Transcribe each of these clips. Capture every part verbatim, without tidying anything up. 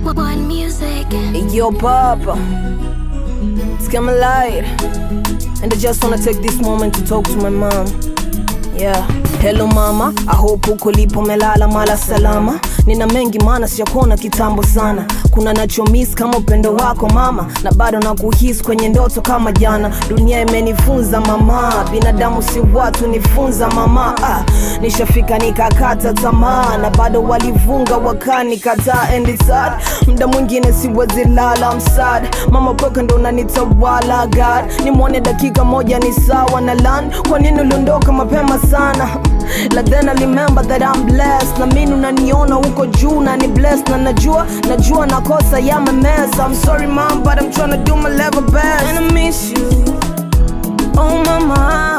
One music. Yo, Papa, it's coming light, and I just wanna take this moment to talk to my mom. Yeah, hello mama, I hope uko lipo melala mala salama. Nina mengi mana sijakuona kitambo sana. Kuna nacho miss kama upendo wako mama, na bado nakuhisi kwenye ndoto kama jana. Dunia imenifunza mama, binadamu si watu nifunza mama. ah, Nishafika nikakata tamaa, na bado walivunga wakanikataa. And it's sad, mda mwingine siwezi lala, I'm sad. Mama pweka ndo unanitawala God. Nimwone dakika moja ni sawa na land. Kwa nini uliondoka mapema sana? Like then I remember that I'm blessed. Na mimi unaniona uko juu na ni blessed. Na najua, najua nakosa ya my mess. I'm sorry mom, but I'm trying to do my level best. And I miss you, oh mama,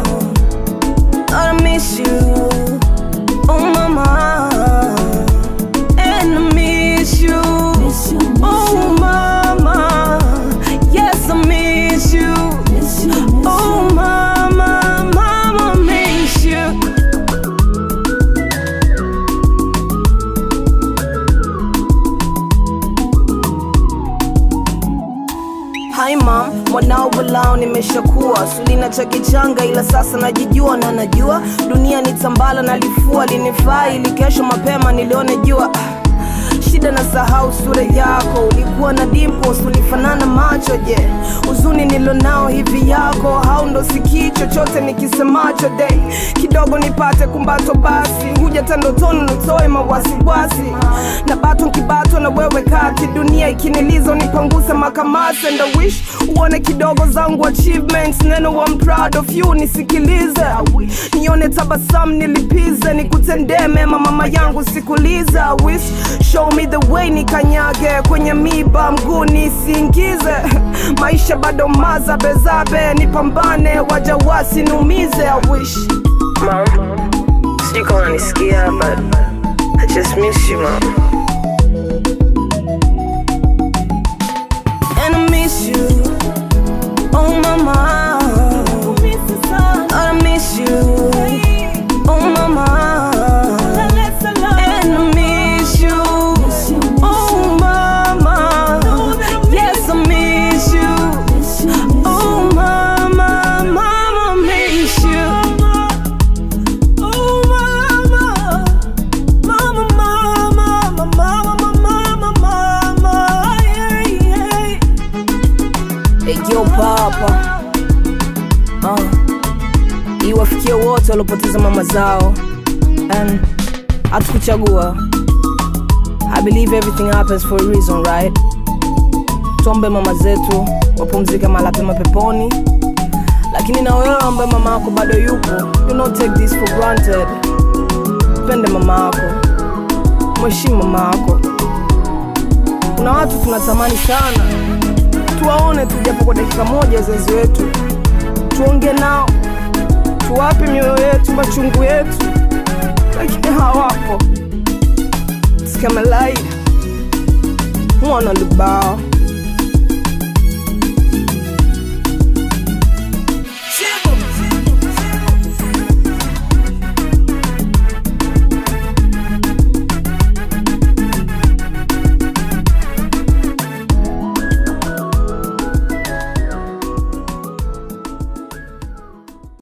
I miss you, oh mama. And I miss you, oh mama. Yes, I miss you, oh mama, mama miss you. Hi mom, mwanao walao nimeshakuwa. Sulina chakichanga ila sasa najijua. Na najua dunia ni tambala na lifua linifaa, ili kesho mapema nilione jua. Shida na sahau sura yako, ulikuwa na dimples, ulifanana macho. Je, yeah. Uzuni nilonao hivi yako, hau ndo sikii chochote nikisemacho. Day kidogo nipate kumbato basi, huja tandotoni nutoe mawasiwasi. Na bato nkibato na wewe kati, dunia ikinilizo nipangusa makamasi. And I wish uone kidogo zangu achievements, neno I'm proud of you nisikilize. Nione tabasamu nilipize, nikutendee mema mama yangu sikulize. I wish show me the way nikanyage, kwenye miba mguu nisiingize. Maisha bado maza bezabe, nipambane waja wasinumize. I wish mom, sijui kama nisikia, but I just miss you mom. And I miss you, oh mama, I miss you, oh mama. Yo Papa, uh, iwafikie wote walopoteza mama zao, and hatukuchagua. I believe everything happens for a reason, right? Tuombe mama zetu wapumzike mahali pema peponi. Lakini na wewe ambaye mama yako bado yupo, do not take this for granted. Pende mama yako, mheshimu mama yako. Kuna watu tunatamani sana tuwaone tujapo kwa dakika moja wazazi wetu, tuonge nao, tuwape mioyo yetu, machungu yetu, lakini hawapo. It's coming light, mwana lubao.